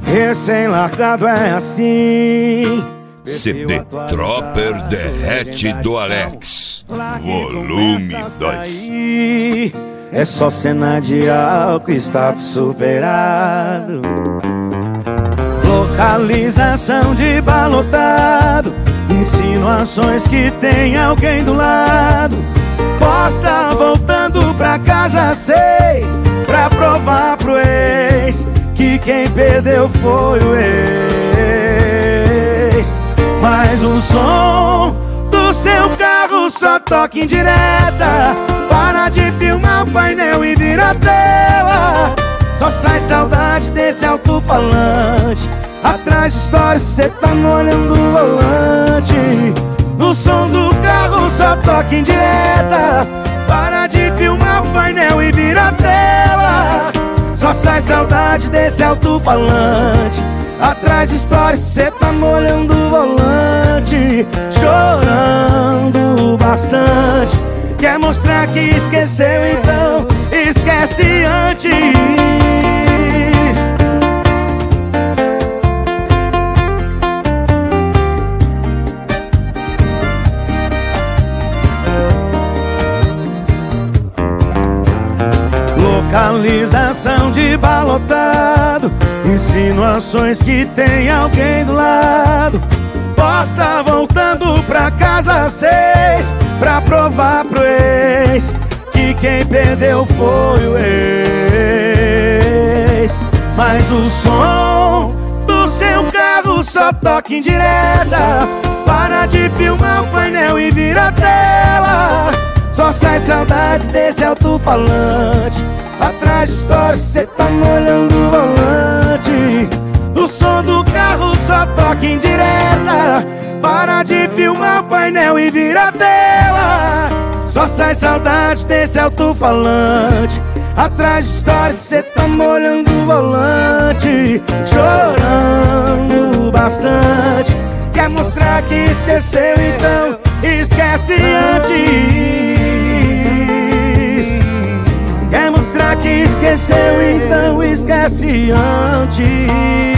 Recém-largado é assim. CD Tropper Derrete do Alex, volume 2. É só cena de álcool, status superado. Localização de balotado, insinuações que tem alguém do lado. Posta voltando pra casa às 6, pra provar pro ex que quem perdeu foi o ex. Mas o som do seu carro só toca em direta. Para de filmar o painel e vira a tela. Só sai saudade desse alto-falante. Atrás de stories cê tá molhando o volante. O som do carro só toca em direta. Para de filmar o painel e vira a tela. Só sai saudade desse alto-falante. Atrás de stories cê tá molhando o volante. Chorando bastante. Quer mostrar que esqueceu, então esquece antes. Localização de balotado, insinuações que tem alguém do lado. Posta voltando pra casa às 6, pra provar pro ex que quem perdeu foi o ex. Mas o som do seu carro só toca em direta. Para de filmar o painel e vira a tela. Só sai saudade desse alto-falante. Atrás de stories cê tá molhando o volante. O som do carro só toca em direta. Para de filmar o painel e vira a tela. Só sai saudade desse alto-falante. Atrás de stories cê tá molhando o volante. Chorando bastante. Quer mostrar que esqueceu, então esquece antes. Quer mostrar que esqueceu, então esquece antes.